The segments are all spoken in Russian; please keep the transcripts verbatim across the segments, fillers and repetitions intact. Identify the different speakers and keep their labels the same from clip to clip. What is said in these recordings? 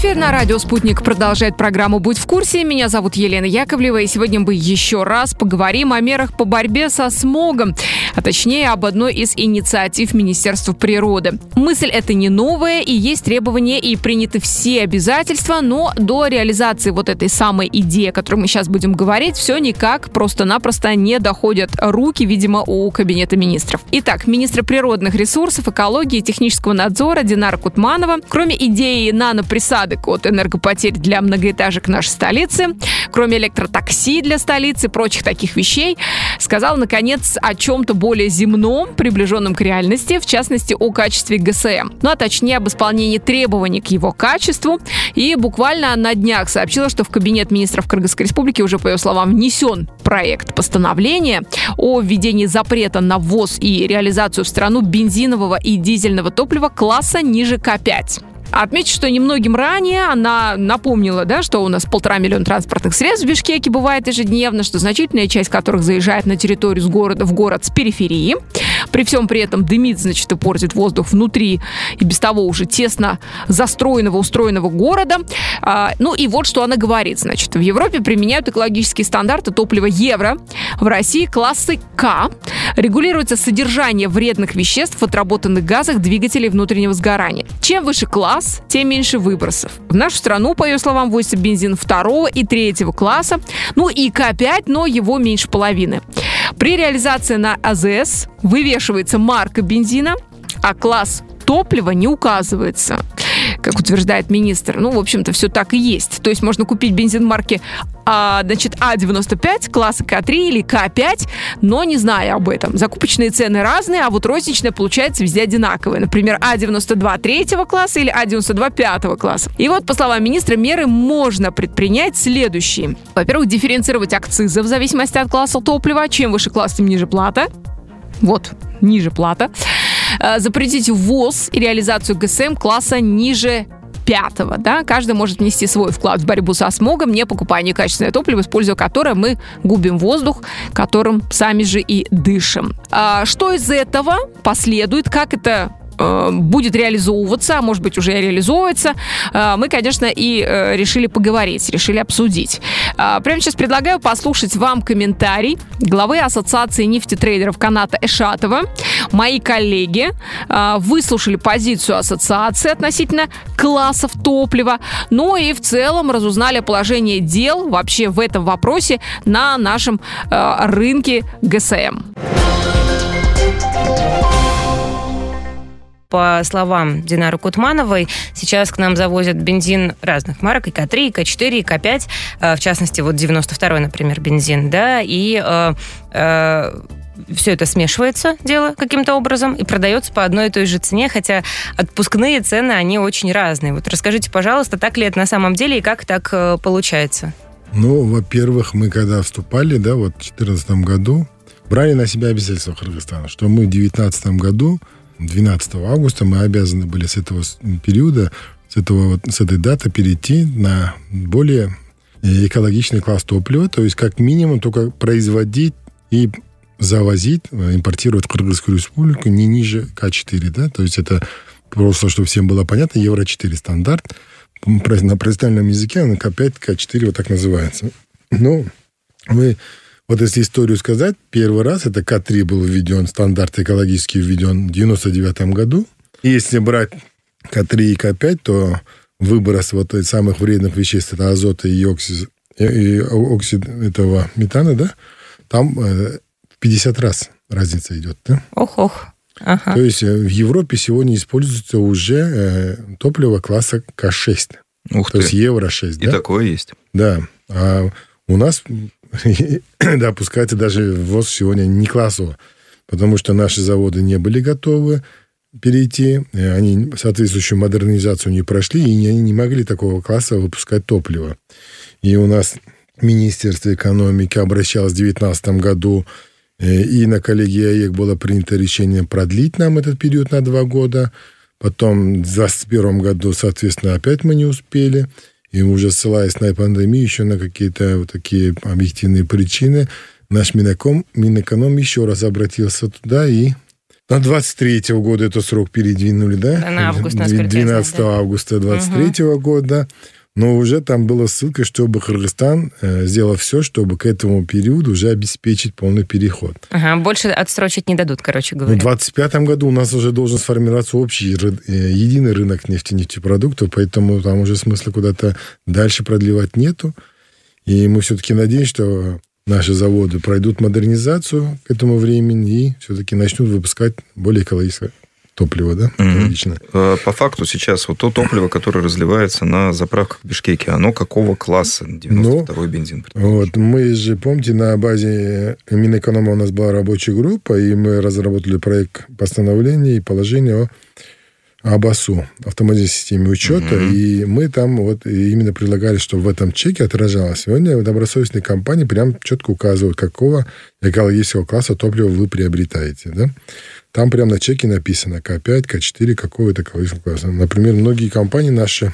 Speaker 1: Эфир на радио «Спутник» продолжает программу «Будь в курсе». Меня зовут Елена Яковлева, и сегодня мы еще раз поговорим о мерах по борьбе со смогом, а точнее об одной из инициатив Министерства природы. Мысль эта не новая, и есть требования, и приняты все обязательства, но до реализации вот этой самой идеи, о которой мы сейчас будем говорить, все никак просто-напросто не доходят руки, видимо, у Кабинета министров. Итак, министр природных ресурсов, экологии и технического надзора Динара Кутманова, кроме идеи наноприсадок от энергопотерь для многоэтажек нашей столицы, кроме электротакси для столицы и прочих таких вещей, сказал, наконец, о чем-то более земном, приближенном к реальности, в частности, о качестве ГСМ. Ну, а точнее, об исполнении требований к его качеству. И буквально на днях сообщила, что в Кабинет министров Кыргызской республики уже, по ее словам, внесен проект постановления о введении запрета на ввоз и реализацию в страну бензинового и дизельного топлива класса ниже К пять. Отмечу, что немногим ранее она напомнила, да, что у нас полтора миллиона транспортных средств в Бишкеке бывает ежедневно, что значительная часть которых заезжает на территорию с города в город с периферии. При всем при этом дымит, значит, и портит воздух внутри и без того уже тесно застроенного, устроенного города. А, ну и вот что она говорит. Значит, в Европе применяют экологические стандарты топлива Евро. В России классы К. Регулируется содержание вредных веществ в отработанных газах двигателей внутреннего сгорания. Чем выше класс, тем меньше выбросов. В нашу страну, по ее словам, ввозится бензин второго и третьего класса, ну и К пять, но его меньше половины. При реализации на АЗС вывешивается марка бензина, а класс топлива не указывается, как утверждает министр. Ну, в общем-то, все так и есть. То есть можно купить бензин марки а, значит, А девяносто пять, класса К три или К пять, но не зная об этом. Закупочные цены разные, а вот розничная получается везде одинаковая. Например, А девяносто два третьего класса или А девяносто два пятого класса. И вот, по словам министра, меры можно предпринять следующие. Во-первых, дифференцировать акцизы в зависимости от класса топлива. Чем выше класс, тем ниже плата. Вот, ниже плата. Запретить ввоз и реализацию ГСМ класса ниже пятого. Да? Каждый может внести свой вклад в борьбу со смогом, не покупая некачественное топливо, используя которое мы губим воздух, которым сами же и дышим. А что из этого последует, как это будет реализовываться, а может быть уже реализовывается, мы, конечно, и решили поговорить, решили обсудить. Прямо сейчас предлагаю послушать вам комментарий главы Ассоциации нефтетрейдеров Каната Эшатова. Мои коллеги выслушали позицию ассоциации относительно классов топлива, ну и в целом разузнали положение дел вообще в этом вопросе на нашем рынке ГСМ.
Speaker 2: По словам Динары Кутмановой, сейчас к нам завозят бензин разных марок, и К три, и К четыре, и К пять, в частности, вот девяносто второй, например, бензин, да, и э, э, все это смешивается, дело, каким-то образом, и продается по одной и той же цене, хотя отпускные цены, они очень разные. Вот расскажите, пожалуйста, так ли это на самом деле, и как так э, получается?
Speaker 3: Ну, во-первых, мы когда вступали, да, вот в две тысячи четырнадцатом году, брали на себя обязательства Кыргызстана, что мы в две тысячи девятнадцатом году двенадцатого августа мы обязаны были с этого периода, с, этого, с этой даты перейти на более экологичный класс топлива, то есть как минимум только производить и завозить, импортировать в Кыргызскую республику не ниже К четыре, да, то есть это просто, чтобы всем было понятно, Евро четыре стандарт, на профессиональном языке на К пять, К четыре вот так называется. Ну, мы... Вот если историю сказать, первый раз это К три был введен, стандарт экологический введен в девяносто девятом году. И если брать К три и К пять, то выброс вот этих самых вредных веществ, это азота и оксид, и оксид этого метана, да, там в пятьдесят раз разница идет. Да?
Speaker 2: Ох-ох. Ага.
Speaker 3: То есть в Европе сегодня используется уже топливо класса К шесть.
Speaker 4: Ух
Speaker 3: то
Speaker 4: ты.
Speaker 3: Есть Евро шесть.
Speaker 4: И
Speaker 3: да?
Speaker 4: такое есть.
Speaker 3: Да. А у нас... да, пускайте даже ввоз сегодня не классово, потому что наши заводы не были готовы перейти, они соответствующую модернизацию не прошли, и они не могли такого класса выпускать топливо. И у нас Министерство экономики обращалось в две тысячи девятнадцатом году, и на коллегии АЕК было принято решение продлить нам этот период на два года. Потом в двадцать первом году, соответственно, опять мы не успели. И уже ссылаясь на пандемию, еще на какие-то вот такие объективные причины, наш Минэком, Минэконом еще раз обратился туда и На двадцать третьего года это срок передвинули, да?
Speaker 2: На август, насколько
Speaker 3: двенадцатого
Speaker 2: да.
Speaker 3: августа двадцать третьего угу. года. Но уже там была ссылка, чтобы Кыргызстан э, сделал все, чтобы к этому периоду уже обеспечить полный переход.
Speaker 2: Ага, больше отсрочить не дадут, короче говоря.
Speaker 3: В двадцать пятом году у нас уже должен сформироваться общий э, единый рынок нефти и нефтепродуктов, поэтому там уже смысла куда-то дальше продлевать нету. И мы все-таки надеемся, что наши заводы пройдут модернизацию к этому времени и все-таки начнут выпускать более экологичное топливо, да, экологичное.
Speaker 4: Mm-hmm. По факту сейчас вот то топливо, которое разливается на заправках в Бишкеке, оно какого класса? девяносто второй ну, бензин.
Speaker 3: Вот, мы же, помните, на базе Минэконома у нас была рабочая группа, и мы разработали проект постановления и положения о об АСУ, автоматической системе учета, uh-huh. и мы там вот именно предлагали, чтобы в этом чеке отражалось. Сегодня добросовестные компании прям четко указывают, какого экологического класса топлива вы приобретаете, да? Там прям на чеке написано К пять, К четыре, какого-то экологического класса. Например, многие компании наши,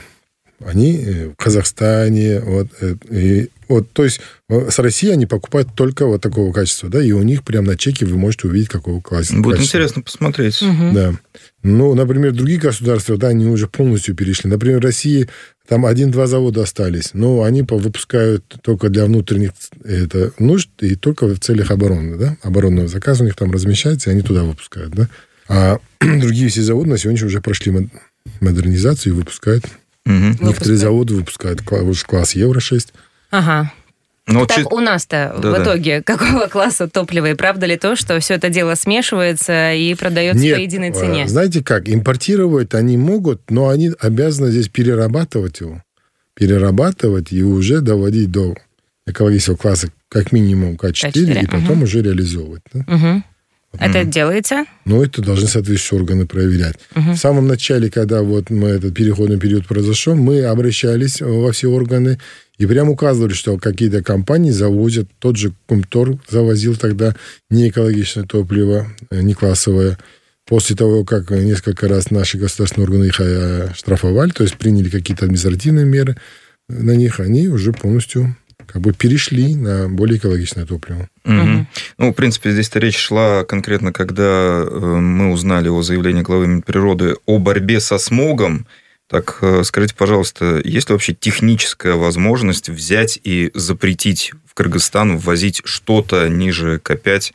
Speaker 3: они в Казахстане, вот, и, вот, то есть с России они покупают только вот такого качества, да, и у них прямо на чеке вы можете увидеть, какого класса.
Speaker 4: Будет
Speaker 3: качества.
Speaker 4: Интересно посмотреть.
Speaker 2: Угу.
Speaker 3: Да. Ну, например, другие государства, да, они уже полностью перешли. Например, в России там один-два завода остались, но они выпускают только для внутренних это, нужд и только в целях обороны, да, оборонного заказа у них там размещается, и они туда выпускают, да. А другие все заводы на сегодня уже прошли модернизацию и выпускают. Угу. Некоторые выпускают. Заводы выпускают класс Евро шесть.
Speaker 2: Ага.
Speaker 4: Но
Speaker 2: так
Speaker 4: чи...
Speaker 2: у нас-то
Speaker 4: да,
Speaker 2: в итоге да. какого класса топлива? И правда ли то, что все это дело смешивается и продается
Speaker 3: Нет,
Speaker 2: по единой цене?
Speaker 3: Знаете как, импортировать они могут, но они обязаны здесь перерабатывать его. Перерабатывать и уже доводить до экологического класса как минимум К четыре, К четыре и потом угу. уже реализовывать. Да?
Speaker 2: Угу. Это
Speaker 3: mm.
Speaker 2: делается?
Speaker 3: Ну, это должны соответствующие органы проверять.
Speaker 2: Uh-huh.
Speaker 3: В самом начале, когда вот мы этот переходный период произошел, мы обращались во все органы и прямо указывали, что какие-то компании завозят, тот же Кумтор завозил тогда неэкологичное топливо, не классовое. После того, как несколько раз наши государственные органы их штрафовали, то есть приняли какие-то административные меры на них, они уже полностью... как бы перешли на более экологичное топливо.
Speaker 4: Угу. Ну, в принципе, здесь-то речь шла конкретно, когда мы узнали о заявлении главы Минприроды о борьбе со смогом. Так, скажите, пожалуйста, есть ли вообще техническая возможность взять и запретить в Кыргызстан ввозить что-то ниже К пять?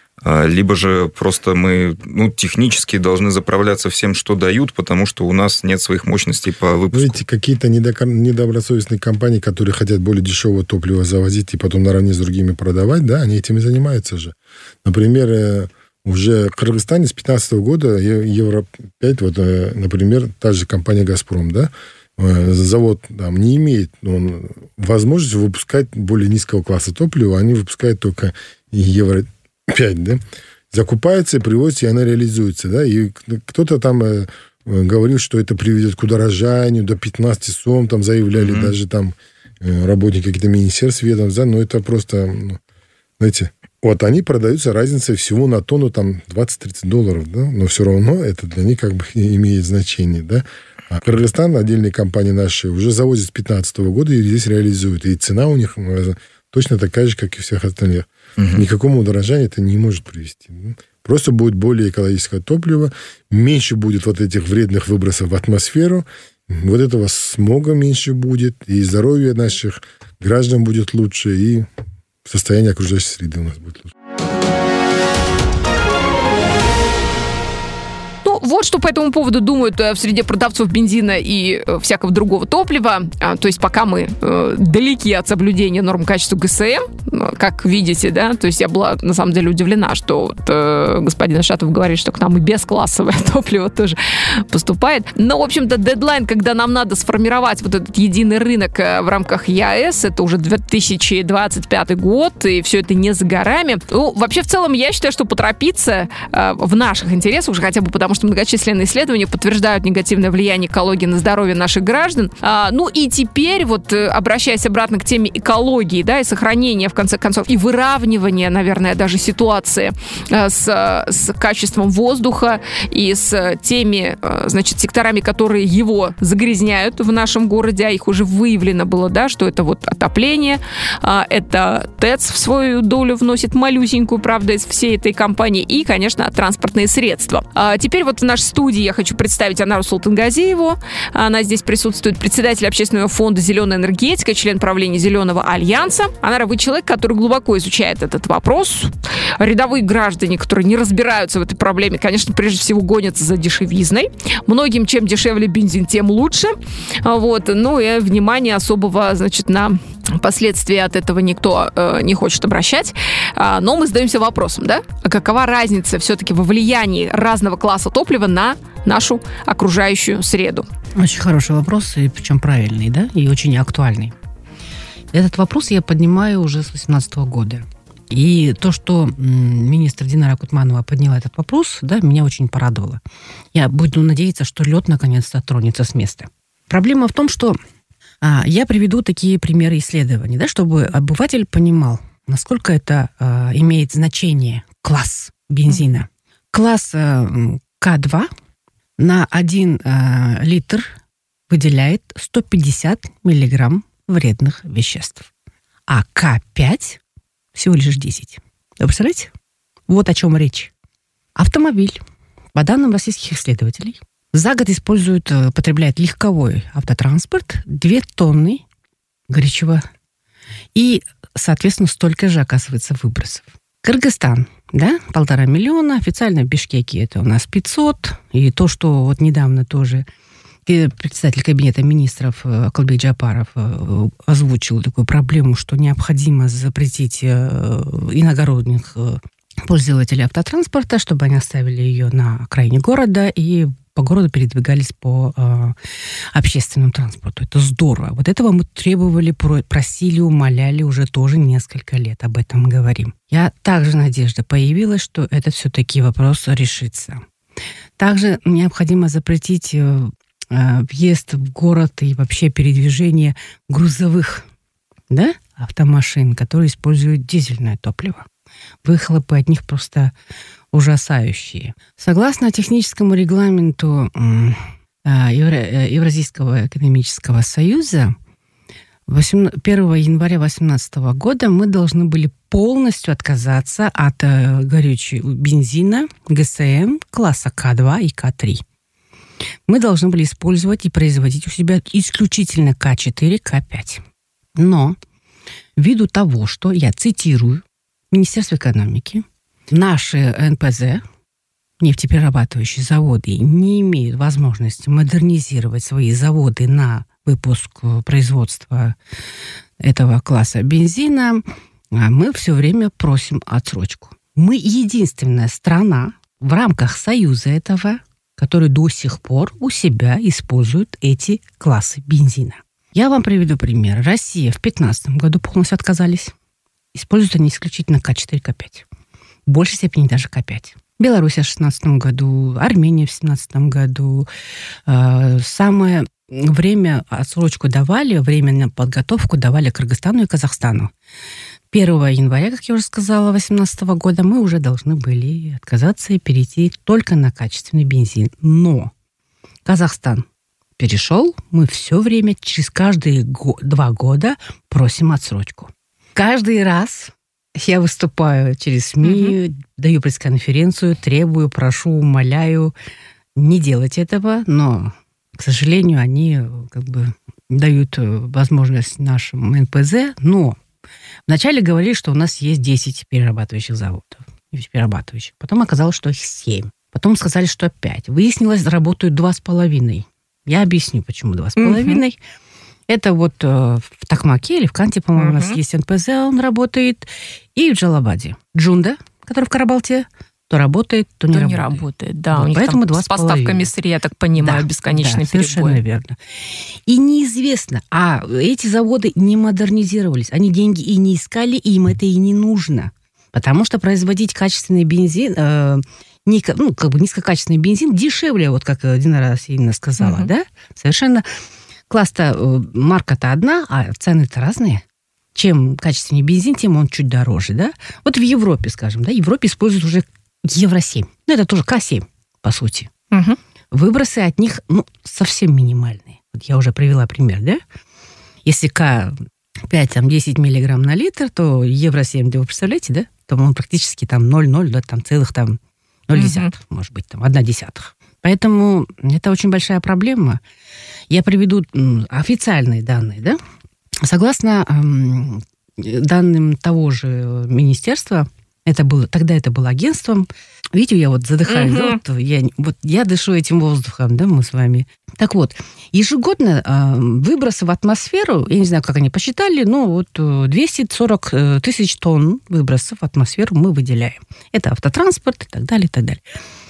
Speaker 4: Либо же просто мы ну, технически должны заправляться всем, что дают, потому что у нас нет своих мощностей по выпуску.
Speaker 3: Видите, какие-то недобросовестные компании, которые хотят более дешевого топлива завозить и потом наравне с другими продавать, да, они этим и занимаются же. Например, уже в Кыргызстане с две тысячи пятнадцатого года Евро пять, вот, например, та же компания «Газпром», да, завод там не имеет он, возможности выпускать более низкого класса топлива, они выпускают только Евро пять, да, закупается, привозится, и она реализуется, да, и кто-то там э, говорил, что это приведет к удорожанию до пятнадцати сом, там заявляли mm-hmm. даже там э, работники каких-то министерств ведомств, да, но это просто, ну, знаете, вот они продаются разницей всего на тонну там двадцать-тридцать долларов, да, но все равно это для них как бы имеет значение, да. А Кыргызстан, отдельные компании наши, уже завозят с две тысячи пятнадцатого года и здесь реализуют, и цена у них точно такая же, как и всех остальных. Угу. Никакому удорожанию это не может привести. Просто будет более экологическое топливо, меньше будет вот этих вредных выбросов в атмосферу, вот этого смога меньше будет, и здоровье наших граждан будет лучше, и состояние окружающей среды у нас будет лучше.
Speaker 1: Вот что по этому поводу думают в среде продавцов бензина и всякого другого топлива. То есть пока мы далеки от соблюдения норм качества ГСМ, как видите, да, то есть я была на самом деле удивлена, что вот, э, господин Ашатов говорит, что к нам и бесклассовое топливо тоже поступает. Но, в общем-то, дедлайн, когда нам надо сформировать вот этот единый рынок в рамках ЕАЭС, это уже две тысячи двадцать пятый год, и все это не за горами. Ну, вообще, в целом, я считаю, что поторопиться э, в наших интересах, уже хотя бы потому, что многочисленные исследования подтверждают негативное влияние экологии на здоровье наших граждан. А, ну и теперь, вот обращаясь обратно к теме экологии, да, и сохранения, в конце концов, и выравнивания, наверное, даже ситуации а, с, с качеством воздуха и с теми значит, секторами, которые его загрязняют в нашем городе, а их уже выявлено было, да, что это вот отопление, это ТЭЦ в свою долю вносит малюсенькую, правда, из всей этой компании, и, конечно, транспортные средства. Теперь вот в нашей студии я хочу представить Анару Султангазиеву. Она здесь присутствует, председатель общественного фонда «Зеленая энергетика», член правления «Зеленого альянса». Анара, вы человек, который глубоко изучает этот вопрос. Рядовые граждане, которые не разбираются в этой проблеме, конечно, прежде всего гонятся за дешевизной. Многим, чем дешевле бензин, тем лучше. Вот. Ну и внимание особого, значит, на последствия от этого никто э, не хочет обращать. А, но мы задаемся вопросом, да? А какова разница все-таки во влиянии разного класса топлива на нашу окружающую среду?
Speaker 5: Очень хороший вопрос, и причем правильный, да, и очень актуальный. Этот вопрос я поднимаю уже с две тысячи восемнадцатого года. И то, что министр Динара Кутманова подняла этот вопрос, да, меня очень порадовало. Я буду надеяться, что лед наконец-то тронется с места. Проблема в том, что а, я приведу такие примеры исследований, да, чтобы обыватель понимал, насколько это а, имеет значение класс бензина. Класс а, Ка два на один а, литр выделяет сто пятьдесят миллиграмм вредных веществ, а Ка пять всего лишь десять. Вы представляете? Вот о чем речь. Автомобиль, по данным российских исследователей, за год использует, потребляет легковой автотранспорт две тонны горючего и, соответственно, столько же, оказывается, выбросов. Кыргызстан, да, полтора миллиона, официально в Бишкеке это у нас пятьсот, и то, что вот недавно тоже председатель кабинета министров Акылбек Джапаров озвучил такую проблему, что необходимо запретить иногородних пользователей автотранспорта, чтобы они оставили ее на окраине города и по городу передвигались по э, общественному транспорту. Это здорово. Вот этого мы требовали, просили, умоляли уже тоже несколько лет. Об этом мы говорим. Я также надежда появилась, что этот все-таки вопрос решится. Также необходимо запретить э, въезд в город и вообще передвижение грузовых, да, автомашин, которые используют дизельное топливо. Выхлопы от них просто ужасающие. Согласно техническому регламенту Евразийского экономического союза, первого января две тысячи восемнадцатого года мы должны были полностью отказаться от горючего бензина ГСМ класса Ка два и Ка три. Мы должны были использовать и производить у себя исключительно Ка четыре, Ка пять. Но ввиду того, что, я цитирую, Министерство экономики, наши эн пэ зэ, нефтеперерабатывающие заводы, не имеют возможности модернизировать свои заводы на выпуск производства этого класса бензина, а мы все время просим отсрочку. Мы единственная страна в рамках союза этого, который до сих пор у себя использует эти классы бензина. Я вам приведу пример. Россия в две тысячи пятнадцатом году полностью отказались. Используют они исключительно Ка четыре, Ка пять. В большей степени даже Ка пять. Беларусь в две тысячи шестнадцатом году, Армения в две тысячи семнадцатом году. Э, самое время отсрочку давали, время на подготовку давали Кыргызстану и Казахстану. первого января, как я уже сказала, две тысячи восемнадцатого года мы уже должны были отказаться и перейти только на качественный бензин. Но Казахстан перешел, мы все время, через каждые го- два года просим отсрочку. Каждый раз я выступаю через СМИ, mm-hmm. даю пресс-конференцию, требую, прошу, умоляю не делать этого, но, к сожалению, они как бы дают возможность нашим эн пэ зэ, но вначале говорили, что у нас есть десять перерабатывающих заводов, перерабатывающих. Потом оказалось, что их семь. Потом сказали, что пять. Выяснилось, работают два с половиной. Я объясню, почему два с половиной. Mm-hmm. Это вот э, в Токмаке или в Канте, по-моему, uh-huh. у нас есть эн пэ зэ, он работает. И в Джалабаде. Джунда, который в Карабалте, то работает, то не то работает.
Speaker 1: не работает, да.
Speaker 5: Вот,
Speaker 1: у них
Speaker 5: поэтому
Speaker 1: там с поставками сырья, я так понимаю,
Speaker 5: да,
Speaker 1: бесконечный
Speaker 5: да,
Speaker 1: перебой.
Speaker 5: Совершенно верно. И неизвестно, а эти заводы не модернизировались. Они деньги и не искали, и им это и не нужно. Потому что производить качественный бензин... Э, не, ну, как бы низкокачественный бензин дешевле, вот как Динара Васильевна сказала, uh-huh. да? Совершенно... Класс-то, марка-то одна, а цены-то разные. Чем качественнее бензин, тем он чуть дороже, да? Вот в Европе, скажем, да, в Европе используют уже Евро семь. Ну, это тоже Ка семь, по сути.
Speaker 1: Угу.
Speaker 5: выбросы от них ну, совсем минимальные. Вот я уже привела пример, да? Если К пять-десять миллиграмм на литр, то евро семь, вы представляете, да? То он практически там ноль целых ноль, да, там целых там ноль десятых, mm-hmm. может быть, там одна десятых. Поэтому это очень большая проблема. Я приведу официальные данные, да? Согласно эм, данным того же министерства, это было, тогда это было агентством. Видите, я вот задыхаюсь, mm-hmm. да, вот, я, вот я дышу этим воздухом, да, мы с вами. Так вот, ежегодно э, выбросы в атмосферу, я не знаю, как они посчитали, но вот двести сорок тысяч тонн выбросов в атмосферу мы выделяем. Это автотранспорт и так далее, и так далее.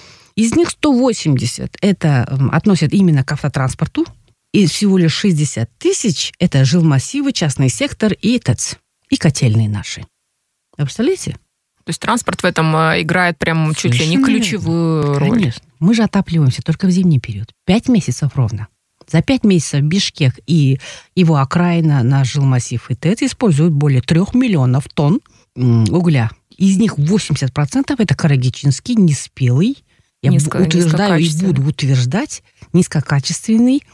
Speaker 5: Из них сто восемьдесят это э, относят именно к автотранспорту, и всего лишь шестьдесят тысяч это жилмассивы, частный сектор и ТЭЦ, и котельные наши. Вы представляете?
Speaker 1: То есть транспорт в этом играет прям чуть ли не ключевую роль.
Speaker 5: Конечно. Мы же отапливаемся только в зимний период. Пять месяцев ровно. За пять месяцев Бишкек и его окраина, наш жилмассив и ТЭЦ используют более трех миллионов тонн угля. Из них восемьдесят процентов это карагичинский, неспелый, я Низко, утверждаю и буду утверждать, низкокачественный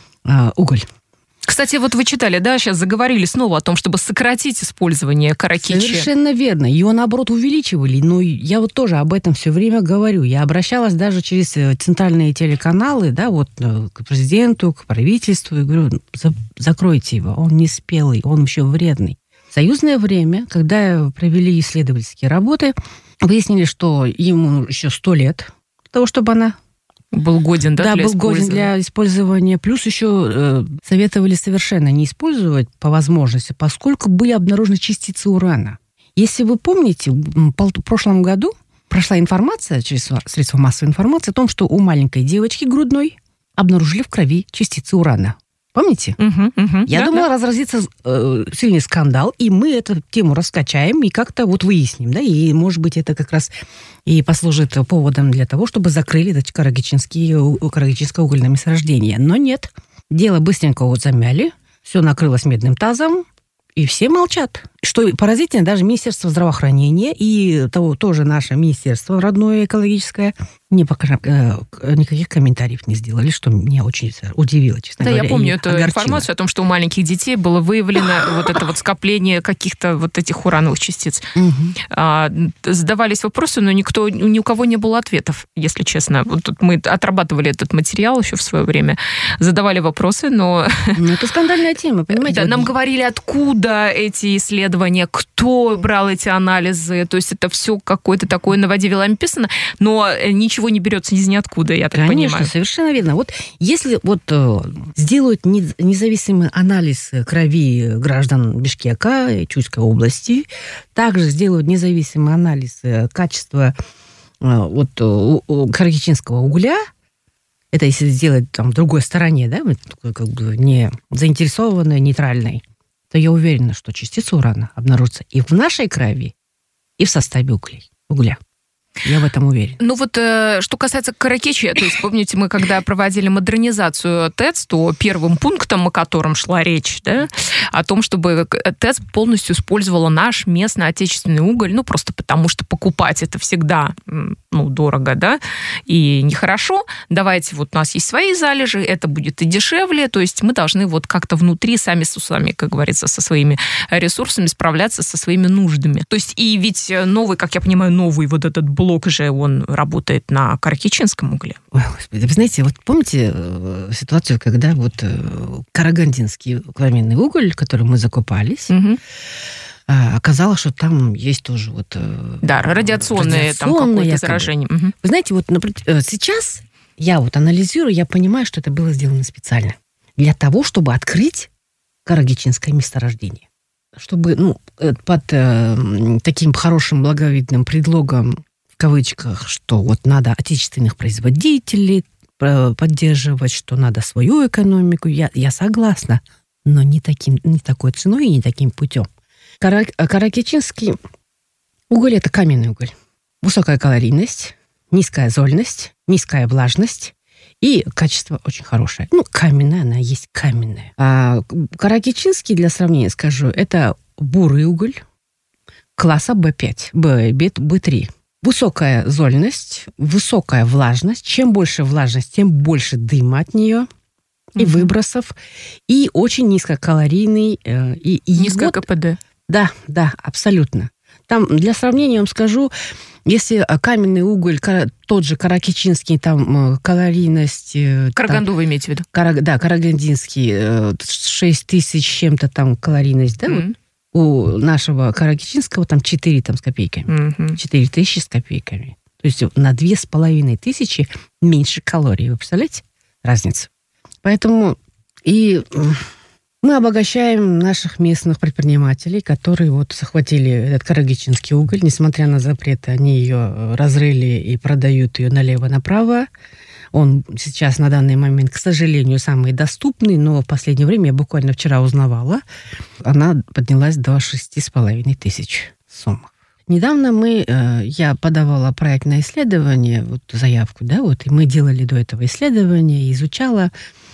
Speaker 5: э, уголь.
Speaker 1: Кстати, вот вы читали, да, сейчас заговорили снова о том, чтобы сократить использование каракичи.
Speaker 5: Совершенно верно. Ее, наоборот, увеличивали. Но я вот тоже об этом все время говорю. Я обращалась даже через центральные телеканалы, да, вот к президенту, к правительству, и говорю, закройте его, он не спелый, он еще вредный. В союзное время, когда провели исследовательские работы, выяснили, что ему еще сто лет для того, чтобы она...
Speaker 1: Был годен, да,
Speaker 5: да
Speaker 1: для
Speaker 5: был годен для использования. Плюс еще э, советовали совершенно не использовать по возможности, поскольку были обнаружены частицы урана. Если вы помните, в прошлом году прошла информация через средства массовой информации о том, что у маленькой девочки грудной обнаружили в крови частицы урана. Помните?
Speaker 1: Угу, угу,
Speaker 5: Я
Speaker 1: да,
Speaker 5: думала,
Speaker 1: да.
Speaker 5: разразится э, сильный скандал, и мы эту тему раскачаем и как-то вот выясним, да, и, может быть, это как раз и послужит поводом для того, чтобы закрыли это карагичинское угольное месторождение. Но нет. Дело быстренько вот замяли, все накрылось медным тазом, и все молчат. Что поразительно, даже Министерство здравоохранения и того, тоже наше министерство родное экологическое не пока, э, никаких комментариев не сделали, что меня очень удивило, честно
Speaker 1: да,
Speaker 5: говоря.
Speaker 1: Да, я помню эту
Speaker 5: огорчило.
Speaker 1: Информацию о том, что у маленьких детей было выявлено вот это вот скопление каких-то вот этих урановых частиц.
Speaker 5: Угу.
Speaker 1: А, задавались вопросы, но никто, ни у кого не было ответов, если честно. Вот тут мы отрабатывали этот материал еще в свое время, задавали вопросы, но...
Speaker 5: Ну, это скандальная тема, понимаете?
Speaker 1: Да,
Speaker 5: вот...
Speaker 1: нам говорили, откуда эти исследования, кто брал эти анализы, то есть это все какое-то такое на воде вилами писано, но ничего не берется из ниоткуда, я так
Speaker 5: Конечно,
Speaker 1: понимаю.
Speaker 5: Конечно, совершенно верно. Вот если вот э, сделают независимый анализ крови граждан Бишкека и Чуйской области, также сделают независимый анализ качества э, вот, карагичинского угля, это если сделать там в другой стороне, да, как бы не заинтересованной, нейтральной, то я уверена, что частицы урана обнаружатся и в нашей крови, и в составе углей, угля. Я в этом уверен.
Speaker 1: Ну вот, э, что касается каракичи, то есть, помните, мы когда проводили модернизацию ТЭЦ, то первым пунктом, о котором шла речь, да, о том, чтобы ТЭЦ полностью использовала наш местный отечественный уголь, ну просто потому, что покупать это всегда, ну, дорого, да, и нехорошо. Давайте, вот у нас есть свои залежи, это будет и дешевле, то есть мы должны вот как-то внутри сами с усами, как говорится, со своими ресурсами справляться со своими нуждами. То есть и ведь новый, как я понимаю, новый вот этот блок же, он работает на карагичинском угле.
Speaker 5: Ой, Господи, вы знаете, вот помните э, ситуацию, когда вот э, карагандинский каменный уголь, который мы закупались, угу. э, оказалось, что там есть тоже вот... Э,
Speaker 1: да, радиационное, радиационное там какое-то заражение. Угу.
Speaker 5: Вы знаете, вот например, сейчас я вот анализирую, я понимаю, что это было сделано специально. Для того, чтобы открыть карагичинское месторождение. Чтобы, ну, под э, таким хорошим благовидным предлогом в кавычках, что вот надо отечественных производителей поддерживать, что надо свою экономику. Я, я согласна, но не, таким, не такой ценой и не таким путем. Кара, карагичинский уголь – это каменный уголь. Высокая калорийность, низкая зольность, низкая влажность и качество очень хорошее. Ну, каменная, она есть каменная. А карагичинский, для сравнения скажу, это бурый уголь класса бэ пять, бэ три. Высокая зольность, высокая влажность. Чем больше влажность, тем больше дыма от нее и угу. выбросов. И очень низкокалорийный. Э, и, и
Speaker 1: Низкое
Speaker 5: вот,
Speaker 1: КПД.
Speaker 5: Да, да, абсолютно. Там, для сравнения, я вам скажу, если каменный уголь, тот же каракичинский, там калорийность...
Speaker 1: Караганду там, вы имеете в виду?
Speaker 5: Кара, да, карагандинский, шесть тысяч чем-то там калорийность, да, mm-hmm. вот, у нашего каракичинского там четыре там, с копейками. Mm-hmm. четыре тысячи с копейками. То есть на две с половиной тысячи меньше калорий. Вы представляете разницу? Поэтому и... Мы обогащаем наших местных предпринимателей, которые вот захватили этот карагичинский уголь. Несмотря на запреты, они ее разрыли и продают ее налево-направо. Он сейчас на данный момент, к сожалению, самый доступный, но в последнее время, я буквально вчера узнавала, она поднялась до шести с половиной тысяч сомов. Недавно мы, я подавала проектное исследование, вот заявку, да, вот, и мы делали до этого исследование, изучала.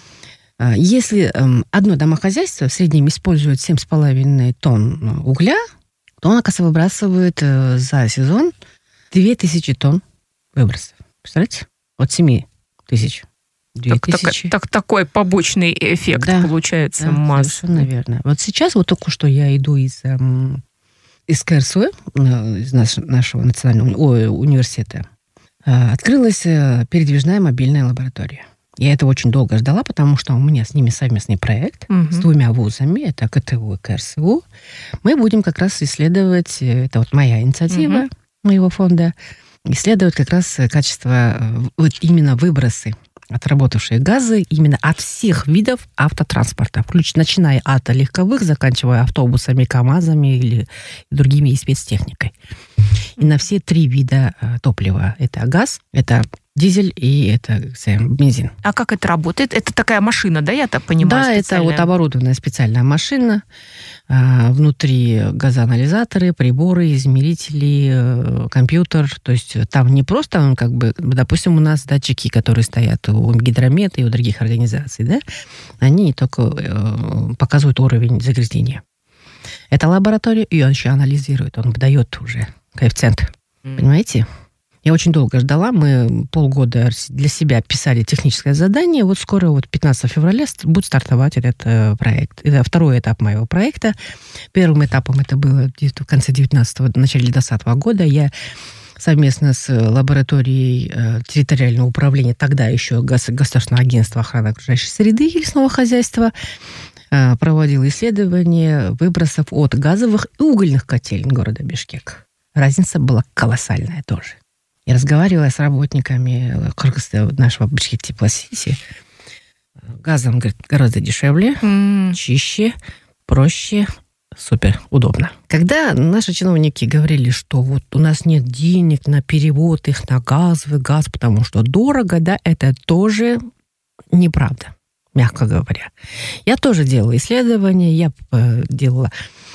Speaker 5: Если одно домохозяйство в среднем использует семь с половиной тонн угля, то он, оказывается, выбрасывает за сезон две тысячи тонн выбросов. Представляете? От семи тысяч. две тысячи.
Speaker 1: Так, так, такой побочный эффект да, получается.
Speaker 5: Да,
Speaker 1: масса.
Speaker 5: Совершенно верно. Вот сейчас, вот только что я иду из, из КРСУ, из нашего национального ой, университета, открылась передвижная мобильная лаборатория. Я этого очень долго ждала, потому что у меня с ними совместный проект угу. с двумя вузами, это КТУ и КРСУ. Мы будем как раз исследовать, это вот моя инициатива угу. моего фонда, исследовать как раз качество, вот именно выбросы, отработавшие газы именно от всех видов автотранспорта, включая, начиная от легковых, заканчивая автобусами, КАМАЗами или другими и спецтехникой. И на все три вида топлива. Это газ, это дизель и это бензин.
Speaker 1: А как это работает? Это такая машина, да, я так понимаю?
Speaker 5: Да, это вот оборудованная специальная машина. Внутри газоанализаторы, приборы, измерители, компьютер. То есть там не просто, как бы, допустим, у нас датчики, которые стоят у Гидромета и у других организаций, да, они только показывают уровень загрязнения. Эта лаборатория, и он еще анализирует, он выдает уже коэффициент. Mm. Понимаете? Я очень долго ждала. Мы полгода для себя писали техническое задание. Вот скоро, вот пятнадцатого февраля, будет стартовать этот э, проект. Это второй этап моего проекта. Первым этапом это было в конце девятнадцатого, начале двадцатого года. Я совместно с лабораторией э, территориального управления, тогда еще Государственного агентства охраны окружающей среды и лесного хозяйства, э, проводила исследования выбросов от газовых и угольных котелень города Бишкек. Разница была колоссальная тоже. Я разговаривала с работниками нашего Бишкек Теплосити. Газом, говорит, гораздо дешевле, mm. чище, проще, супер удобно. Когда наши чиновники говорили, что вот у нас нет денег на перевод их на газовый газ, потому что дорого, да, это тоже неправда, мягко говоря. Я тоже делала исследования, я делала,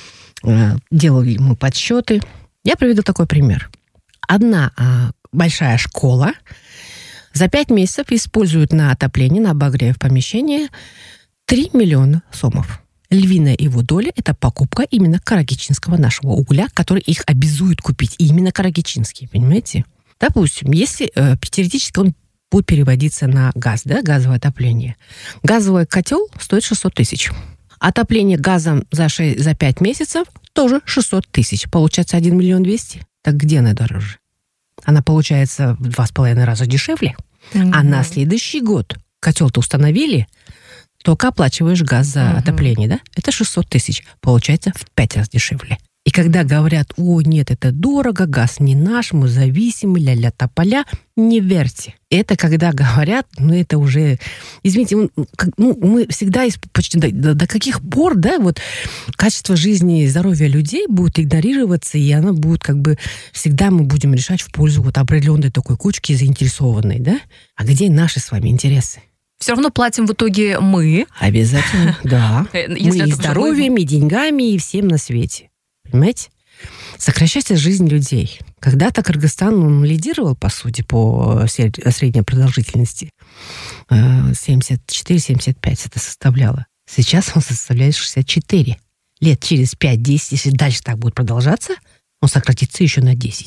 Speaker 5: делали мы подсчеты. Я приведу такой пример. Одна а, большая школа за пять месяцев использует на отопление, на обогрев помещения три миллиона сомов. Львиная его доля – это покупка именно карагичинского нашего угля, который их обязует купить именно карагичинский, понимаете? Допустим, если э, теоретически он будет переводиться на газ, да, газовое отопление. Газовый котел стоит шестьсот тысяч. Отопление газом за, шесть, за пять месяцев тоже шестьсот тысяч. Получается один миллион двести. Так где она дороже? Она получается в два с половиной раза дешевле. Mm-hmm. А на следующий год котел-то установили, только оплачиваешь газ за mm-hmm. отопление, да? Это шестьсот тысяч. Получается в пять раз дешевле. И когда говорят, о, нет, это дорого, газ не наш, мы зависимы, ля-ля тополя, не верьте. Это когда говорят, ну, это уже, извините, ну, мы всегда, почти до, до, до каких пор, да, вот качество жизни и здоровья людей будет игнорироваться, и оно будет как бы, всегда мы будем решать в пользу вот определенной такой кучки заинтересованной, да? А где наши с вами интересы?
Speaker 1: Все равно платим в итоге мы.
Speaker 5: Обязательно, да. Мы и здоровьем, и деньгами, и всем на свете. Понимаете? Сокращается жизнь людей. Когда-то Кыргызстан он лидировал, по сути, по средней продолжительности. семьдесят четыре - семьдесят пять это составляло. Сейчас он составляет шестьдесят четыре. Лет через пять-десять, если дальше так будет продолжаться, он сократится еще на десять.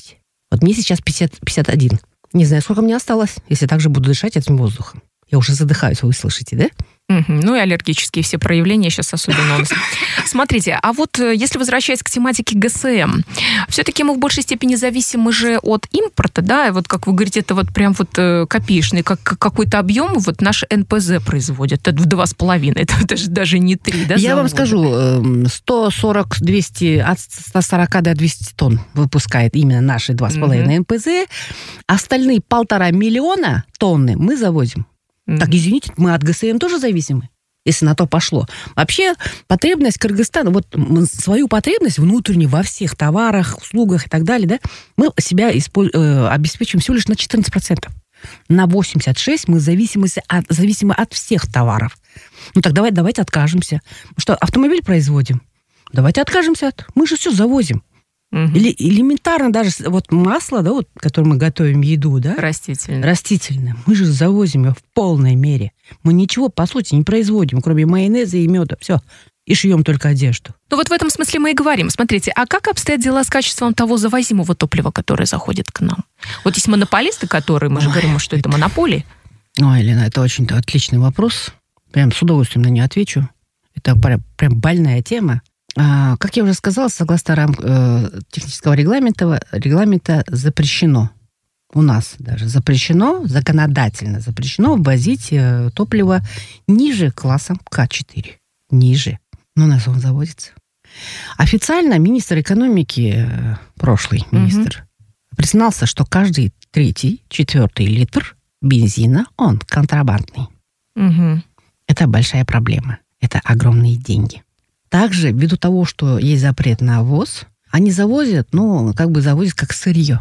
Speaker 5: Вот мне сейчас пятьдесят, пятьдесят один. Не знаю, сколько мне осталось, если так же буду дышать этим воздухом. Я уже задыхаюсь, вы слышите, да?
Speaker 1: Угу. Ну и аллергические все проявления сейчас особенно у нас. Смотрите, а вот если возвращаясь к тематике ГСМ, все-таки мы в большей степени зависимы же от импорта, да, и вот как вы говорите, это вот прям вот копеечный, как какой-то объем вот наш эн пэ зэ производит, это в два с половиной, это даже, даже не три, да?
Speaker 5: Я
Speaker 1: завода.
Speaker 5: вам скажу, сто сорок двести, от ста сорока до двухсот тонн выпускает именно наши два с половиной эн пэ зэ, остальные полтора миллиона тонны мы завозим. Mm-hmm. Так, извините, мы от ГСМ тоже зависимы, если на то пошло. Вообще, потребность Кыргызстана, вот свою потребность внутреннюю во всех товарах, услугах и так далее, да, мы себя использ... э, обеспечиваем всего лишь на четырнадцать процентов. На восемьдесят шесть процентов мы зависимы от, зависимы от всех товаров. Ну так давайте, давайте откажемся. Что, автомобиль производим? Давайте откажемся от... Мы же все завозим. Или элементарно даже вот масло, да, вот, которое мы готовим еду, да?
Speaker 1: Растительное.
Speaker 5: Растительное. Мы же завозим его в полной мере. Мы ничего, по сути, не производим, кроме майонеза и меда. Все. И шьем только одежду.
Speaker 1: Ну вот в этом смысле мы и говорим. Смотрите, а как обстоят дела с качеством того завозимого топлива, которое заходит к нам? Вот есть монополисты, которые, мы же Ой, говорим, что это, это монополии.
Speaker 5: Ой, Елена, это очень отличный вопрос. Прям с удовольствием на него отвечу. Это прям, прям больная тема. А, как я уже сказала, согласно рам, э, технического регламента, регламента запрещено, у нас даже запрещено, законодательно запрещено ввозить э, топливо ниже класса ка четыре. Ниже. Но у нас он заводится. Официально министр экономики, э, прошлый министр, угу. признался, что каждый третий, четвертый литр бензина, он контрабандный.
Speaker 1: Угу.
Speaker 5: Это большая проблема. Это огромные деньги. Также, ввиду того, что есть запрет на ввоз, они завозят, ну, как бы завозят как сырье.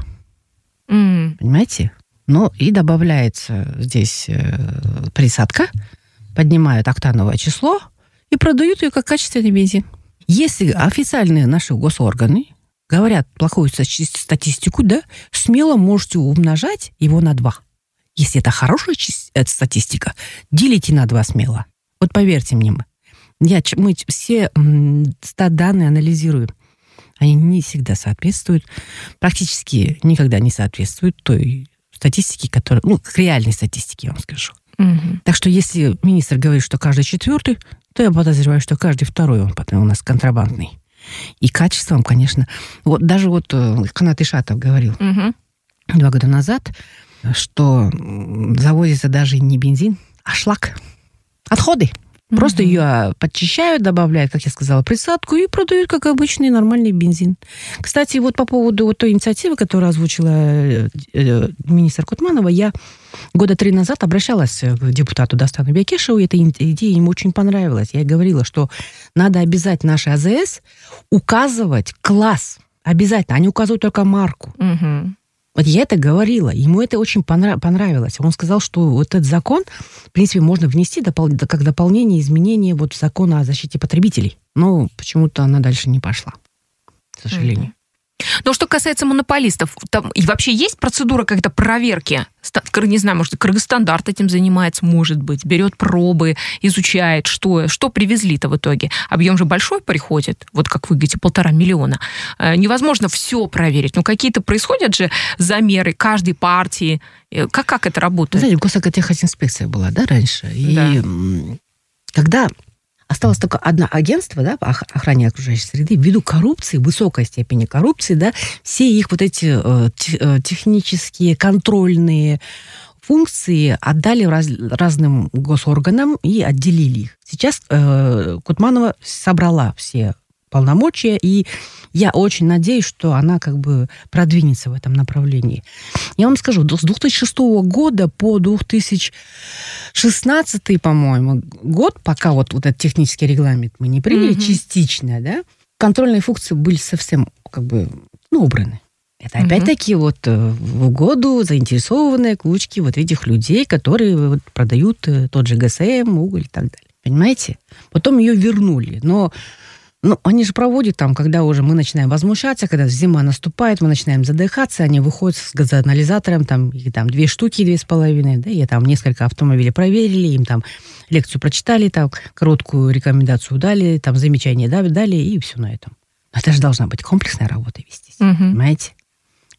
Speaker 1: Mm.
Speaker 5: Понимаете? Ну, и добавляется здесь э, присадка, поднимают октановое число и продают ее как качественный бензин. Если официальные наши госорганы говорят плохую статистику, да, смело можете умножать его на два. Если это хорошая статистика, делите на два смело. Вот поверьте мне, Я, мы все данные анализируем. Они не всегда соответствуют, практически никогда не соответствуют той статистике, которая, ну, к реальной статистике, я вам скажу.
Speaker 1: Угу.
Speaker 5: Так что если министр говорит, что каждый четвертый, то я подозреваю, что каждый второй он у нас контрабандный. И качеством, конечно. Вот даже вот Канат Ишатов говорил
Speaker 1: угу.
Speaker 5: два года назад, что завозится даже не бензин, а шлак. Отходы. Просто mm-hmm. ее подчищают, добавляют, как я сказала, присадку и продают как обычный нормальный бензин. Кстати, вот по поводу вот той инициативы, которую озвучила министр Кутманова, я года три назад обращалась к депутату Дастану Бекешеву, и эта идея им очень понравилась. Я говорила, что надо обязать наши а зэ эс указывать класс. Обязательно. Они указывают только марку.
Speaker 1: Mm-hmm.
Speaker 5: Вот я это говорила, ему это очень понравилось. Он сказал, что вот этот закон, в принципе, можно внести допол- как дополнение, изменение вот закона о защите потребителей. Но почему-то она дальше не пошла, к сожалению.
Speaker 1: Mm-hmm. Но что касается монополистов, там и вообще есть процедура когда проверки? Не знаю, может, Кыргызстандарт этим занимается, может быть, берет пробы, изучает, что, что привезли-то в итоге. Объем же большой приходит, вот как вы говорите, полтора миллиона. Невозможно все проверить, но какие-то происходят же замеры каждой партии. Как, как это работает?
Speaker 5: Знаете, госэкотехинспекция была, да, раньше? И
Speaker 1: да.
Speaker 5: когда... Осталось только одно агентство, да, по охране окружающей среды, ввиду коррупции, высокой степени коррупции, да, все их вот эти э, технические, контрольные функции отдали раз, разным госорганам и отделили их. Сейчас э, Кутманова собрала все полномочия, и я очень надеюсь, что она как бы продвинется в этом направлении. Я вам скажу, с две тысячи шестого года по две тысячи шестнадцатый, по-моему, год, пока вот, вот этот технический регламент мы не приняли, mm-hmm. частично, да, контрольные функции были совсем как бы, ну, убраны. Это mm-hmm. опять-таки вот в угоду заинтересованные кучки вот этих людей, которые вот продают тот же гэ эс эм, уголь и так далее. Понимаете? Потом ее вернули, но Ну, они же проводят там, когда уже мы начинаем возмущаться, когда зима наступает, мы начинаем задыхаться, они выходят с газоанализатором, там, их там две штуки, две с половиной, да, и там несколько автомобилей проверили, им там лекцию прочитали, там, короткую рекомендацию дали, там, замечания дали, и все на этом. Это же должна быть комплексная работа вестись, угу. понимаете?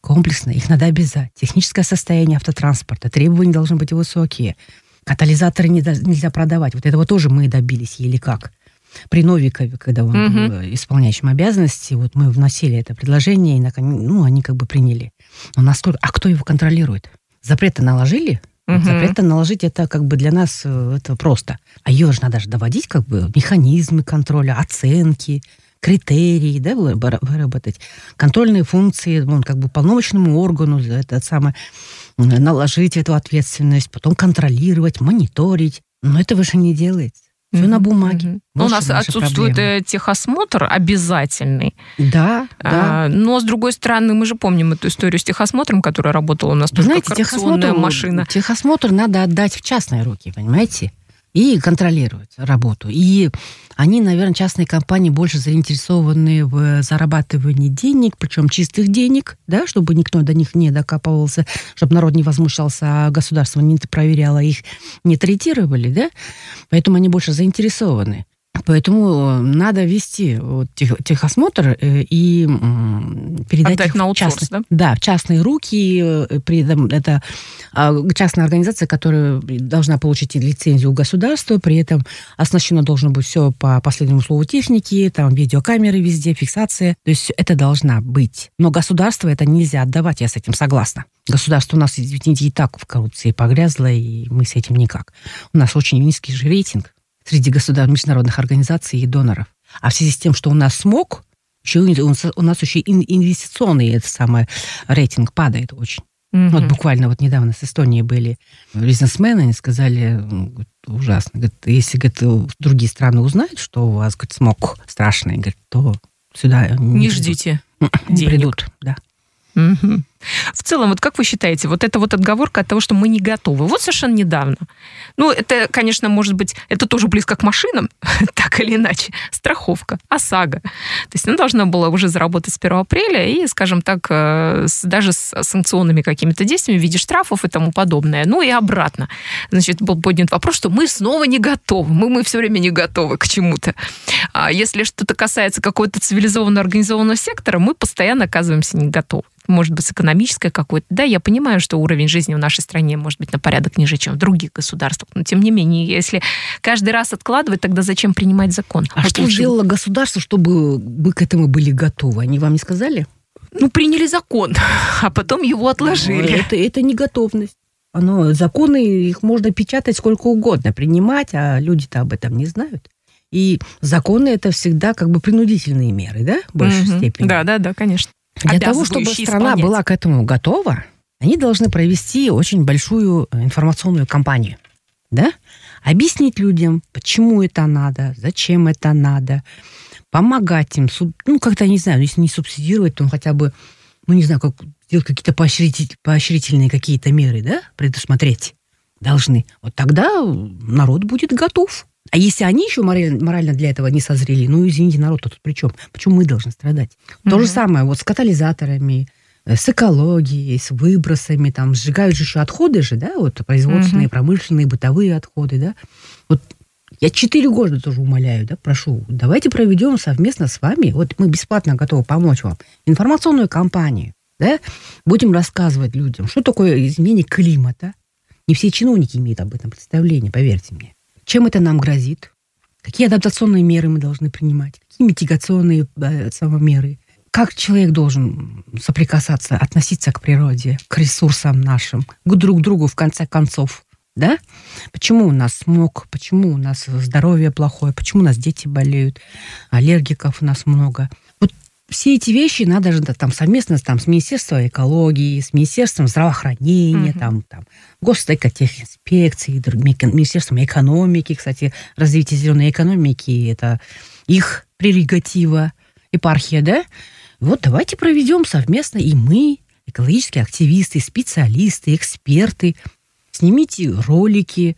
Speaker 5: комплексно, их надо обязать. Техническое состояние автотранспорта, требования должны быть высокие. Катализаторы не, нельзя продавать. Вот этого тоже мы добились, еле как. При Новикове, когда он mm-hmm. был исполняющим обязанности, вот мы вносили это предложение, и ну, они как бы приняли. Но насколько... А кто его контролирует? Запреты наложили? Mm-hmm. Вот запреты наложить, это как бы для нас это просто. А ее же надо же доводить, как бы, механизмы контроля, оценки, критерии, да, выработать. Контрольные функции, ну, как бы полномочному органу это самое, наложить эту ответственность, потом контролировать, мониторить. Но этого же не делается. Все mm-hmm. на бумаге. Mm-hmm.
Speaker 1: У нас отсутствует проблемы. Техосмотр обязательный.
Speaker 5: Да,
Speaker 1: а, да. Но, с другой стороны, мы же помним эту историю с техосмотром, которая работала у нас тоже
Speaker 5: Знаете,
Speaker 1: как акционная машина.
Speaker 5: Техосмотр надо отдать в частные руки, понимаете? И контролировать работу. И они, наверное, частные компании больше заинтересованы в зарабатывании денег, причем чистых денег, да, чтобы никто до них не докапывался, чтобы народ не возмущался, а государство не проверяло их, не третировали, да. Поэтому они больше заинтересованы. Поэтому надо вести вот техосмотр и передать
Speaker 1: Отдать
Speaker 5: их
Speaker 1: на
Speaker 5: в,
Speaker 1: аутсорс,
Speaker 5: частные,
Speaker 1: да?
Speaker 5: Да, в частные руки. При этом это частная организация, которая должна получить лицензию у государства, при этом оснащено должно быть все по последнему слову техники, там видеокамеры везде, фиксация. То есть это должна быть. Но государство это нельзя отдавать, я с этим согласна. Государство у нас, извините, и так в коррупции погрязло, и мы с этим никак. У нас очень низкий же рейтинг среди государств, международных организаций и доноров. А в связи с тем, что у нас смог, еще, у нас еще инвестиционный это самое, рейтинг падает очень. Mm-hmm. Вот буквально вот недавно с Эстонией были бизнесмены, они сказали, ужасно, говорит, если говорит, другие страны узнают, что у вас говорит, смог страшный, говорит, то сюда не,
Speaker 1: не ждите.
Speaker 5: Не придут, да.
Speaker 1: Угу. В целом, вот как вы считаете, вот эта вот отговорка от того, что мы не готовы, вот совершенно недавно. Ну, это, конечно, может быть, это тоже близко к машинам, так или иначе, страховка, ОСАГО. То есть она должна была уже заработать с первого апреля и, скажем так, с, даже с санкционными какими-то действиями в виде штрафов и тому подобное. Ну и обратно. Значит, был поднят вопрос, что мы снова не готовы, мы, мы все время не готовы к чему-то. А если что-то касается какого-то цивилизованного организованного сектора, мы постоянно оказываемся не готовы. Может быть, экономическое какое-то. Да, я понимаю, что уровень жизни в нашей стране может быть на порядок ниже, чем в других государствах. Но, тем не менее, если каждый раз откладывать, тогда зачем принимать закон?
Speaker 5: А вот что лучше... сделало государство, чтобы мы к этому были готовы? Они вам не сказали?
Speaker 1: Ну, приняли закон, а потом его отложили.
Speaker 5: Это, это не готовность. Оно, законы, их можно печатать сколько угодно, принимать, а люди-то об этом не знают. И законы – это всегда как бы принудительные меры, да, в большей угу. степени?
Speaker 1: Да, да, да, конечно.
Speaker 5: Для того, чтобы страна исполнять. была к этому готова, они должны провести очень большую информационную кампанию. Да? Объяснить людям, почему это надо, зачем это надо, помогать им, ну, как-то, не знаю, если не субсидировать, то хотя бы, ну, не знаю, как сделать какие-то поощритель, поощрительные какие-то меры, да, предусмотреть должны. Вот тогда народ будет готов. А если они еще морально для этого не созрели, ну, извините, народ-то тут при чем? Почему мы должны страдать? Mm-hmm. То же самое вот с катализаторами, с экологией, с выбросами, там, сжигают же еще отходы же, да, вот производственные, mm-hmm. промышленные, бытовые отходы, да. Вот я четыре года тоже умоляю, да, прошу, давайте проведем совместно с вами, вот мы бесплатно готовы помочь вам, информационную кампанию, да, будем рассказывать людям, что такое изменение климата. Не все чиновники имеют об этом представление, поверьте мне. Чем это нам грозит? Какие адаптационные меры мы должны принимать? Какие митигационные да, самомеры? Как человек должен соприкасаться, относиться к природе, к ресурсам нашим, к друг другу в конце концов? Да? Почему у нас смог? Почему у нас здоровье плохое? Почему у нас дети болеют? Аллергиков у нас много. Вот все эти вещи надо же там, совместно там, с Министерством экологии, с Министерством здравоохранения, mm-hmm. там, там, Госэкотехинспекции, Министерством экономики, кстати, развитие зеленой экономики – это их прерогатива, епархия, да? Вот давайте проведем совместно и мы, экологические активисты, специалисты, эксперты, снимите ролики,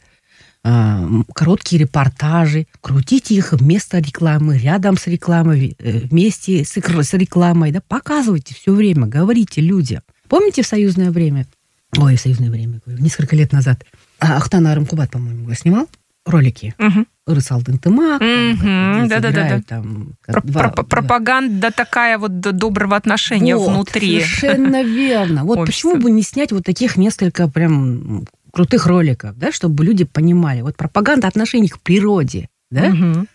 Speaker 5: короткие репортажи, крутите их вместо рекламы, рядом с рекламой, вместе с рекламой, да, показывайте все время, говорите людям. Помните в союзное время, ой, в союзное время, несколько лет назад, Ахтан Арымкубат, по-моему, снимал ролики, угу. «Рысал Дынтымак»,
Speaker 1: mm-hmm. да, да, да, да. Про- два, про- пропаганда такая вот доброго отношения
Speaker 5: вот,
Speaker 1: внутри.
Speaker 5: Совершенно верно. Вот почему бы не снять вот таких несколько прям крутых роликов, да, чтобы люди понимали. Вот пропаганда отношений к природе, да?
Speaker 1: Mm-hmm.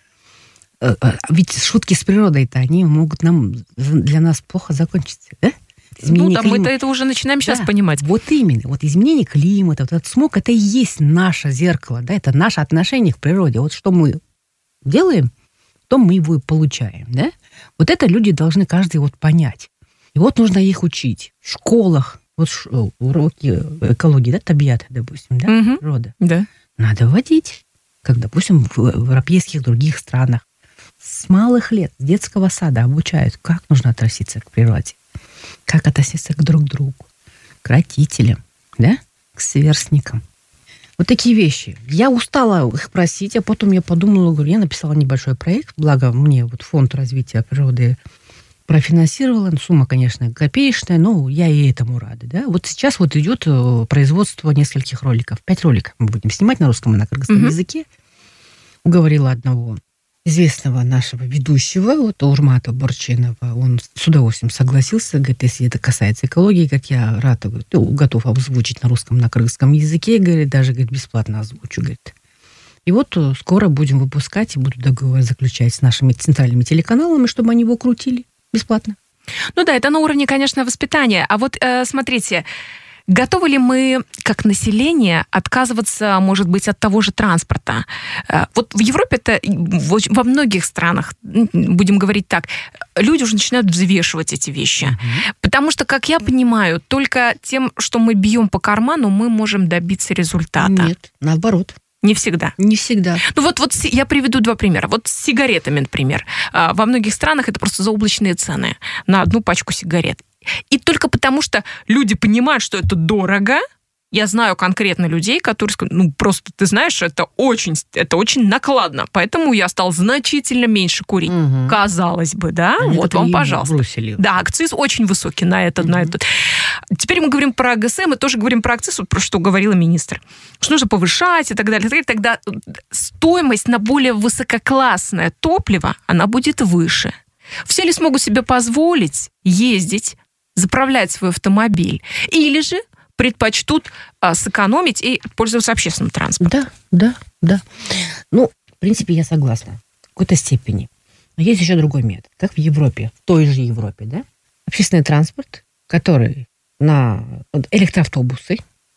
Speaker 5: Ведь шутки с природой-то, они могут нам для нас плохо закончиться, да?
Speaker 1: Изменение ну, да, мы это уже начинаем да, сейчас понимать.
Speaker 5: Вот именно. Вот изменение климата, вот этот смог, это и есть наше зеркало, да, это наше отношение к природе. Вот что мы делаем, то мы его и получаем, да? Вот это люди должны каждый вот понять. И вот нужно их учить. В школах, вот уроки экологии, да, табиата, допустим, да, угу. природа.
Speaker 1: Да.
Speaker 5: Надо вводить, как, допустим, в европейских других странах. С малых лет, с детского сада обучают, как нужно относиться к природе, как относиться к друг другу, к родителям, да, к сверстникам. Вот такие вещи. Я устала их просить, а потом я подумала, говорю, я написала небольшой проект, благо мне вот фонд развития природы профинансировала. Сумма, конечно, копеечная, но я и этому рада. Да? Вот сейчас вот идет производство нескольких роликов. Пять роликов мы будем снимать на русском и на кыргызском mm-hmm. языке. Уговорила одного известного нашего ведущего, вот Урмата Борченова, он с удовольствием согласился, говорит, если это касается экологии, как я рад, говорит, готов озвучить на русском, на кыргызском языке, говорит, даже, говорит, бесплатно озвучу, говорит. И вот скоро будем выпускать, и буду договор заключать с нашими центральными телеканалами, чтобы они его крутили бесплатно.
Speaker 1: Ну да, это на уровне, конечно, воспитания. А вот э, смотрите, готовы ли мы, как население, отказываться, может быть, от того же транспорта? Вот в Европе это во многих странах, будем говорить так, люди уже начинают взвешивать эти вещи. Mm-hmm. Потому что, как я понимаю, только тем, что мы бьем по карману, мы можем добиться результата.
Speaker 5: Нет, наоборот.
Speaker 1: Не всегда.
Speaker 5: Не всегда.
Speaker 1: Ну вот, вот я приведу два примера. Вот с сигаретами, например. Во многих странах это просто заоблачные цены на одну пачку сигарет. И только потому, что люди понимают, что это дорого, я знаю конкретно людей, которые сказали, ну, просто, ты знаешь, это очень, это очень накладно, поэтому я стал значительно меньше курить. Угу. Казалось бы, да? Они вот вам, пожалуйста.
Speaker 5: Бросили.
Speaker 1: Да, акциз очень высокий на этот, угу. на этот. Теперь мы говорим про ГСМ, мы тоже говорим про акциз, вот про что говорила министр. Что нужно повышать и так далее. Тогда стоимость на более высококлассное топливо, она будет выше. Все ли смогут себе позволить ездить, заправлять свой автомобиль? Или же предпочтут а, сэкономить и пользоваться общественным транспортом?
Speaker 5: Да, да, да. Ну, в принципе, я согласна. В какой-то степени. Но есть еще другой метод. Как в Европе, в той же Европе, да? Общественный транспорт, который на электроавтобусы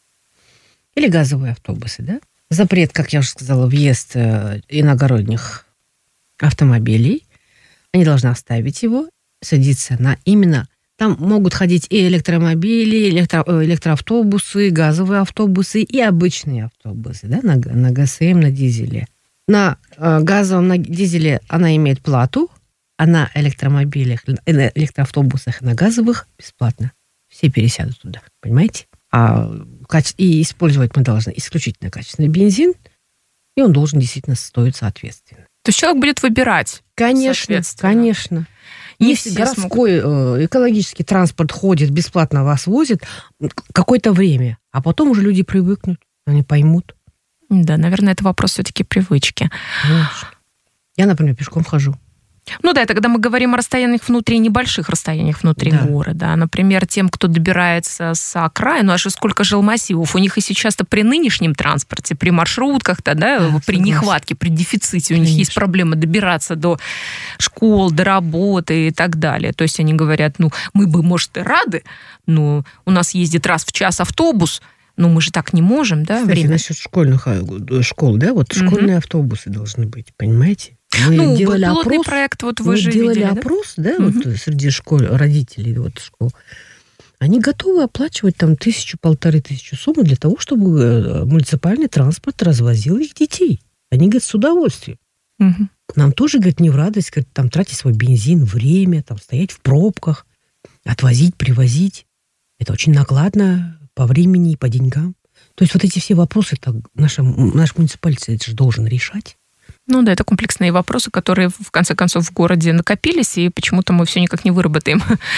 Speaker 5: или газовые автобусы, да? Запрет, как я уже сказала, въезд иногородних автомобилей. Они должны оставить его, садиться на именно... Там могут ходить и электромобили, электро, электроавтобусы, газовые автобусы и обычные автобусы, да, на, на ГСМ, на дизеле. На э, газовом, на дизеле она имеет плату, а на электромобилях, электроавтобусах и на газовых бесплатно. Все пересядут туда, понимаете? А, и использовать мы должны исключительно качественный бензин, и он должен действительно стоить соответственно.
Speaker 1: То есть человек будет выбирать.
Speaker 5: Конечно, конечно. Не Если городской смогут. экологический транспорт ходит, бесплатно вас возит какое-то время, а потом уже люди привыкнут, они поймут.
Speaker 1: Да, наверное, это вопрос все-таки привычки.
Speaker 5: Конечно. Я, например, пешком хожу.
Speaker 1: Ну да, это когда мы говорим о расстояниях внутри, небольших расстояниях внутри да. города. Например, тем, кто добирается с окраин, ну аж сколько жилмассивов, у них и сейчас-то при нынешнем транспорте, при маршрутках-то, да, да при согласен. нехватке, при дефиците, у Конечно. них есть проблема добираться до школ, до работы и так далее. То есть они говорят, ну, мы бы, может, и рады, но у нас ездит раз в час автобус, но мы же так не можем, да,
Speaker 5: Кстати,
Speaker 1: время.
Speaker 5: насчет школьных школ, да, вот угу. школьные автобусы должны быть, понимаете? Мы
Speaker 1: ну,
Speaker 5: делали
Speaker 1: пилотный
Speaker 5: опрос,
Speaker 1: проект, вот вы
Speaker 5: мы
Speaker 1: же
Speaker 5: делали
Speaker 1: видели,
Speaker 5: опрос, да,
Speaker 1: да угу.
Speaker 5: вот среди школ, родителей вот школ. Они готовы оплачивать там тысячу, полторы тысячи суммы для того, чтобы муниципальный транспорт развозил их детей. Они, говорят, с удовольствием. Угу. Нам тоже, говорят, не в радость, говорят, там тратить свой бензин, время, там стоять в пробках, отвозить, привозить. Это очень накладно по времени и по деньгам. То есть вот эти все вопросы так, наш, наш муниципалитет же должен решать.
Speaker 1: Ну да, это комплексные вопросы, которые в конце концов в городе накопились, и почему-то мы все никак не выработаем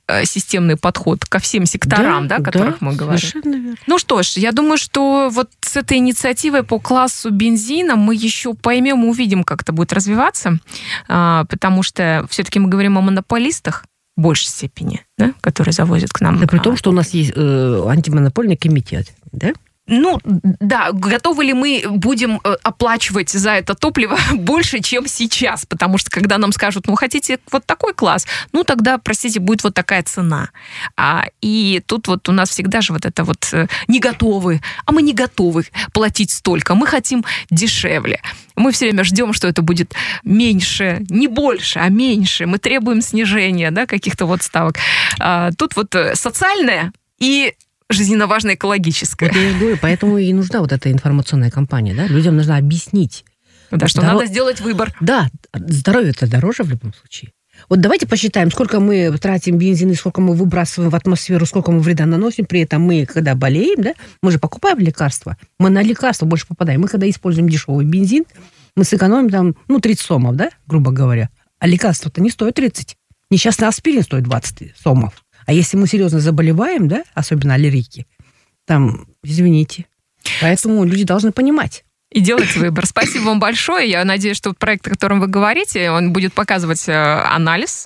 Speaker 1: системный подход ко всем секторам, да, да, о которых
Speaker 5: да,
Speaker 1: мы говорим.
Speaker 5: Совершенно верно.
Speaker 1: Ну что ж, я думаю, что вот с этой инициативой по классу бензина мы еще поймем и увидим, как это будет развиваться, потому что все-таки мы говорим о монополистах в большей степени, да, которые завозят к нам.
Speaker 5: Да, при том, что у нас есть э, антимонопольный комитет, да?
Speaker 1: Ну, да, готовы ли мы будем оплачивать за это топливо больше, чем сейчас? Потому что когда нам скажут, ну, хотите вот такой класс, ну, тогда, простите, будет вот такая цена. А, и тут вот у нас всегда же вот это вот не готовы, а мы не готовы платить столько, мы хотим дешевле. Мы все время ждем, что это будет меньше, не больше, а меньше. Мы требуем снижения, да, каких-то вот ставок. А, тут вот социальное и жизненно важное экологическое.
Speaker 5: Вот я говорю, поэтому и нужна вот эта информационная кампания, да? Людям нужно объяснить.
Speaker 1: Да, что Здоров... надо сделать выбор.
Speaker 5: Да, здоровье-то дороже в любом случае. Вот давайте посчитаем, сколько мы тратим бензин, сколько мы выбрасываем в атмосферу, сколько мы вреда наносим. При этом мы, когда болеем, да, мы же покупаем лекарства, мы на лекарства больше попадаем. Мы, когда используем дешевый бензин, мы сэкономим там, ну, тридцать сомов, да, грубо говоря. А лекарства-то не стоят тридцать. Несчастный аспирин стоит двадцать сомов. А если мы серьезно заболеваем, да, особенно аллергики, там, извините. Поэтому люди должны понимать.
Speaker 1: И делать выбор. Спасибо вам большое. Я надеюсь, что проект, о котором вы говорите, он будет показывать анализ,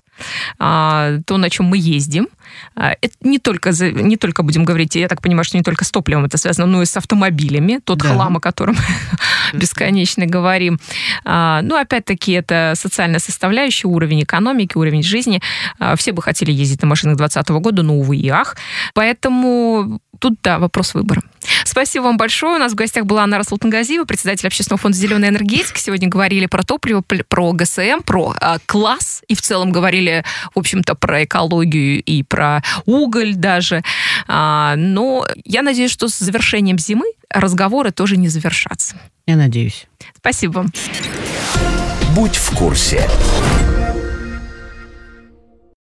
Speaker 1: то, на чем мы ездим. Это не только, не только будем говорить, я так понимаю, что не только с топливом это связано, но и с автомобилями. Тот да. хлам, о котором бесконечно говорим. Ну, опять-таки, это социальная составляющая, уровень экономики, уровень жизни. Все бы хотели ездить на машинах двадцатого года, но, увы и ах. Поэтому тут, да, вопрос выбора. Спасибо вам большое. У нас в гостях была Анара Султангазиева, председатель Общественного фонда «Зеленая энергетика». Сегодня говорили про топливо, про ГСМ, про э, класс. И в целом говорили, в общем-то, про экологию и про уголь даже. А, но я надеюсь, что с завершением зимы разговоры тоже не завершатся.
Speaker 5: Я надеюсь.
Speaker 1: Спасибо вам.
Speaker 6: Будь в курсе.